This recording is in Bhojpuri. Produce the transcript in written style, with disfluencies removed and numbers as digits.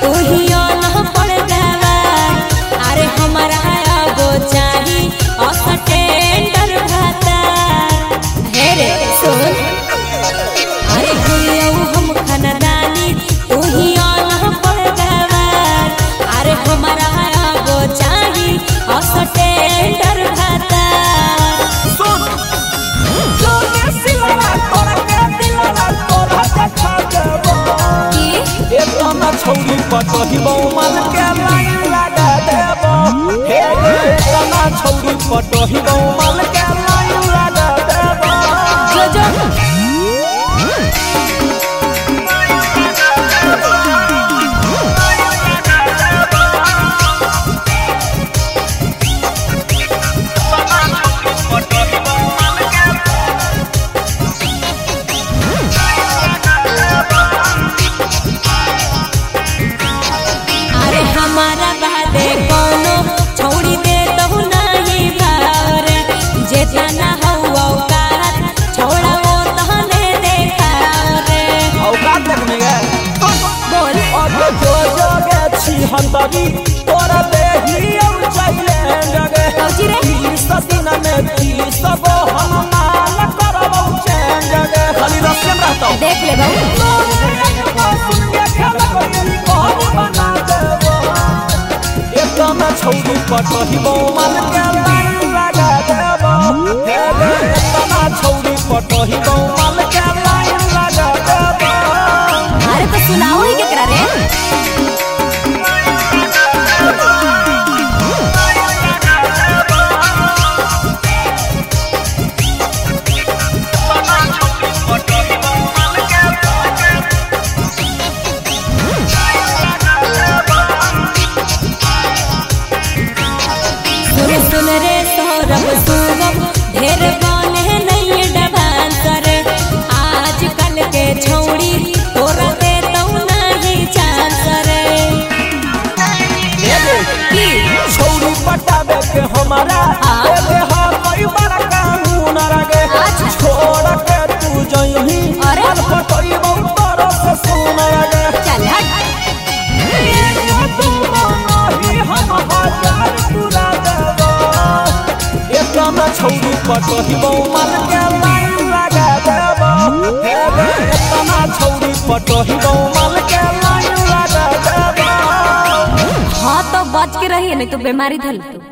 तू ही न पड़ गवा। अरे हमारा एगो चाही स्टैंडर भाता। हे रे सुन, अरे भूलियो हम खानदानी तू ही न पड़ गवा। अरे हमारा एगो चाही स्टैंडर भाता। छौरी पटहिबौ मन के लाइन लगा देबो। हे तना छौरी पटहिबौ मन के लाइन लगा देबो। जो जो हमारा बादे कोनो छौड़ी दे तो नहीं भाव रे। जेता ना हौ औकात छोड़ा वो तहने देखा रे। औकात देखने गे बोल और जो जगे छी हंतरी तोरा देही औ चले जगे। कौची रे 30 दिन में 30 गो हम माल करबौ चैन जगे। खाली रस्ते में रहता देख ले बहु छौरी पटहिबौ मन के लाइन लगा देबो। हे तना छौरी पटहिबौ मन के लाइन लगा देबो। अरे तो सुनाओ ही केकरा रे। सुन रे सौरभ सुगम ढेर बने नहीं डबांसर। आजकल के छौड़ी तोरा दे तो नहीं चांसर। छौरी पटाबे के हमारा दे हा कोई बड़ा कानून रगे। छोड़ के तू जइही अरे पटहिबौ तोरा से सुन रगे। चल हट छौरी पटहिबौ मन के लाइन लगा देबो। हे तना छौरी पटहिबौ मन के लाइन लगा देबो। हाँ तो बच के रहिए नहीं तो बीमारी धल तू।